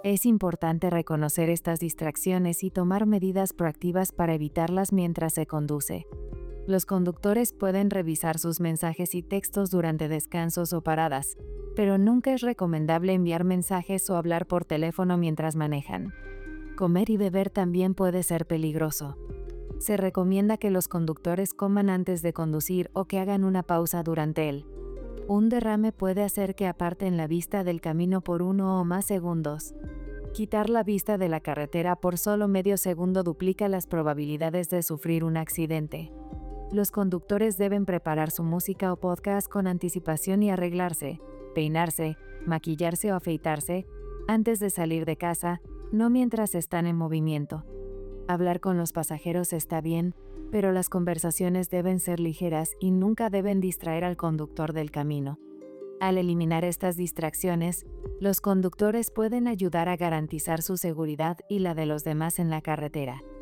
Es importante reconocer estas distracciones y tomar medidas proactivas para evitarlas mientras se conduce. Los conductores pueden revisar sus mensajes y textos durante descansos o paradas, pero nunca es recomendable enviar mensajes o hablar por teléfono mientras manejan. Comer y beber también puede ser peligroso. Se recomienda que los conductores coman antes de conducir o que hagan una pausa durante él. Un derrame puede hacer que aparten la vista del camino por 1 o más segundos. Quitar la vista de la carretera por solo medio segundo duplica las probabilidades de sufrir un accidente. Los conductores deben preparar su música o podcast con anticipación y arreglarse, peinarse, maquillarse o afeitarse antes de salir de casa, no mientras están en movimiento. Hablar con los pasajeros está bien, pero las conversaciones deben ser ligeras y nunca deben distraer al conductor del camino. Al eliminar estas distracciones, los conductores pueden ayudar a garantizar su seguridad y la de los demás en la carretera.